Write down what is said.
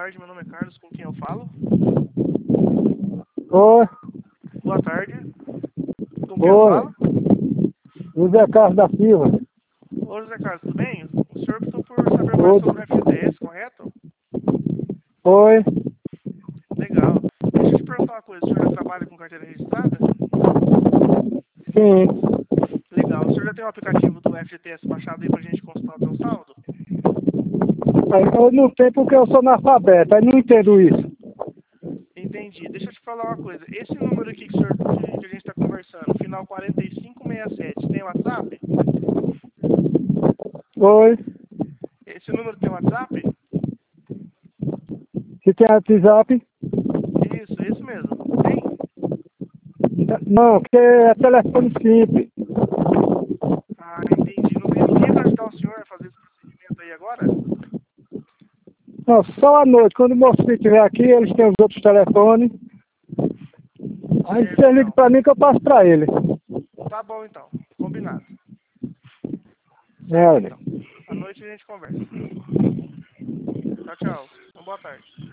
tarde, meu nome é Carlos, com quem eu falo? Oi, Boa tarde. Com quem eu oi, falo? José Carlos da Silva. Ô, José Carlos, tudo bem? O senhor optou por saber mais Oi, sobre o FGTS, correto? oi, Legal. Deixa eu te perguntar uma coisa, o senhor já trabalha com carteira registrada? sim. Legal. O senhor já tem o aplicativo do FGTS baixado aí pra gente consultar o seu saldo? Aí eu não sei porque eu sou analfabeto, aí não entendo isso. Entendi. Deixa eu te falar uma coisa. Esse número aqui que a gente está conversando, final 4567, tem WhatsApp? Oi, Esse número tem WhatsApp? se tem WhatsApp? Isso, esse mesmo. Tem? Não, porque é telefone simples. Ah, entendi. Não tem ninguém para ajudar o senhor a fazer esse procedimento aí agora? Não, só à noite, quando o moço estiver aqui, eles têm os outros telefones. Aí Certo, você liga então. pra mim que eu passo pra ele. Tá bom, então. Combinado. É, Certo, olha. então. À noite a gente conversa. Tchau, tchau. Uma boa tarde.